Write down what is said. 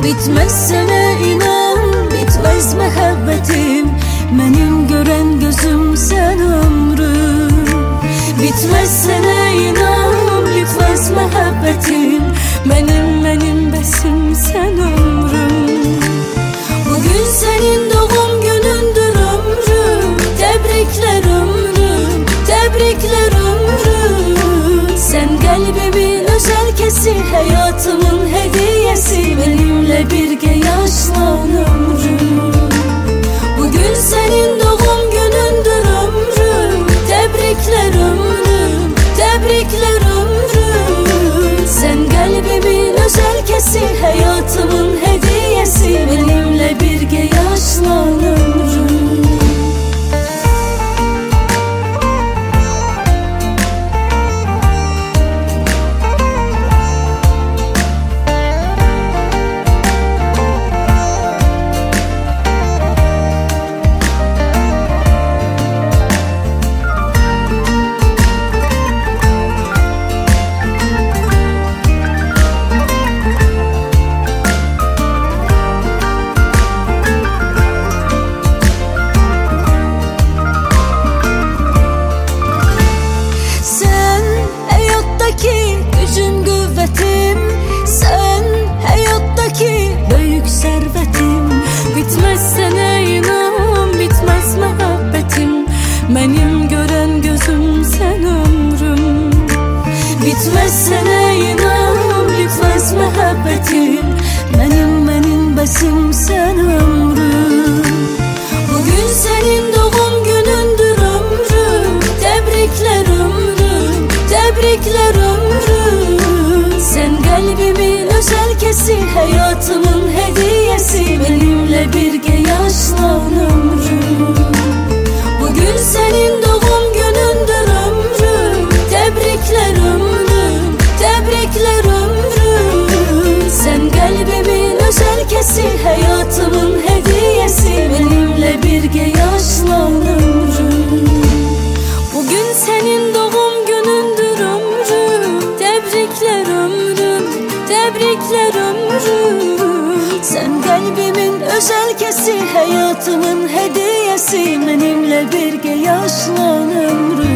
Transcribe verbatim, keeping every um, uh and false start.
Bitmez sana inan, bitmez muhabbetim. Benim gören gözüm sen ömrüm. Bitmez sana inan, bitmez muhabbetim. Benim benim besim sen ömrüm. Bugün senin doğum günündür ömrüm. Tebrikler ömrüm, tebrikler ömrüm. Sen kalbimin özel kesi, hayatımın hediyesi. Benimle birge yaşlan ömrüm. Bugün senin doğum günündür ömrüm. Tebrikler ömrüm, tebrikler ömrüm. Sen kalbimin özel kesi, hayatımın hediyesi. Benimle birge yaşlan ömrüm. Gücüm kuvvetim, sen hayattaki büyük servetim. Bitmez sana inan, bitmez muhabbetim. Benim gören gözüm sen ömrüm. Bitmez sana inan, bitmez muhabbetim. Benim benim besim sen ömrüm. Bugün senin doğum günündür ömrüm. Tebrikler ömrüm, tebrikler ömrüm. Sen kalbimin özel kesi, hayatımın hediyesi. Benimle birge yaşlan ömrüm. Bugün senin doğum günündür ömrüm. Tebrikler ömrüm, tebrikler ömrüm. Sen kalbimin özel kesi, hayatımın hediyesi. Benimle birge yaşlan ömrüm. Bugün senin doğum günündür ömrüm. Tebrikler ömrüm, tebrikler ömrüm. Sen kalbimin özel kesi, hayatımın hediyesi. Benimle birge yaşlan ömrüm.